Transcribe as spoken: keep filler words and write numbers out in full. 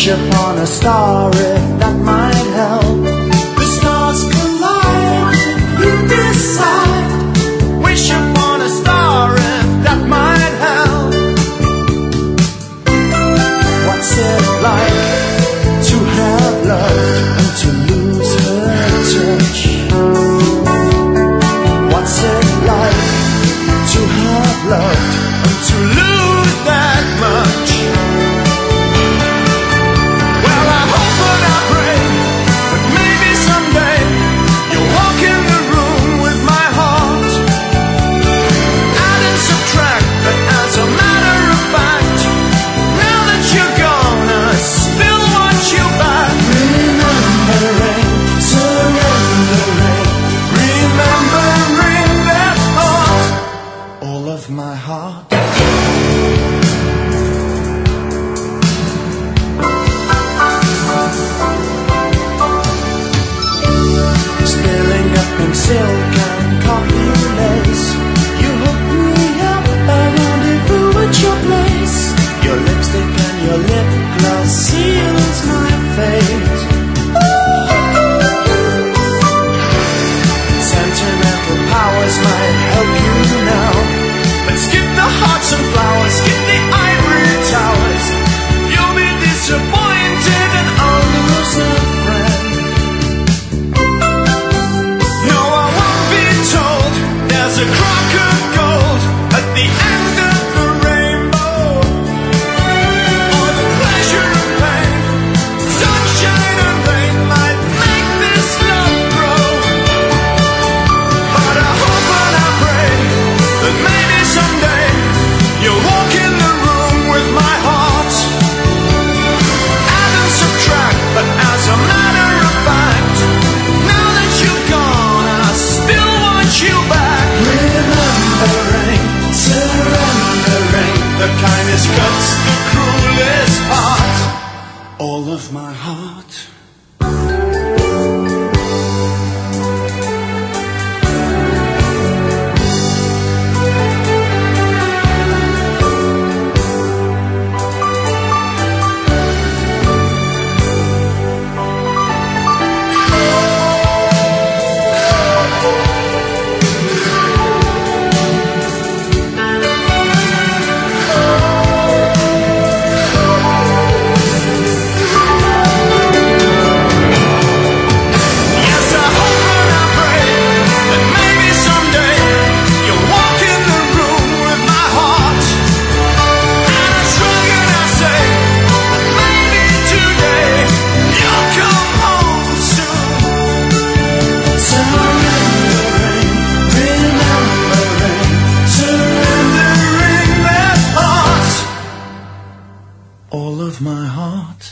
Wish upon a star if that might help. The stars collide if you decide. Wish upon a star if that might help. What's it like to have loved and to lose her touch? What's it like to have loved and to lose that much? Well, I hope and I pray that maybe someday you'll walk in the room with my heart. Add and subtract, but as a matter of fact, now that you're gone, I still want you back. Remembering, surrendering, remembering that thought, all of my heart. Spilling up in silk and coffee lace, you hook me up, a rendezvous at your place. Your lipstick and your lip gloss seals my fate. Sentimental powers might help you now, but skip the hearts and flowers, skip the ivory towers. You'll be disappointed and I'll lose a friend. No, I won't be told there's a crock of gold at the end of the rainbow, or the pleasure of pain, sunshine and rain might make this love grow. But I hope and I pray that maybe someday you'll walk in the room with my heart. Add and subtract, but as a matter of fact, now that you're gone, I still want you back. Remembering, surrendering, the kindest cuts the cruelest part, all of my heart. Yes, I hope and I pray that maybe someday you'll walk in the room with my heart. And I shrug and I say that maybe today you'll come home soon. Surrendering, remembering, surrendering that heart, all of my heart.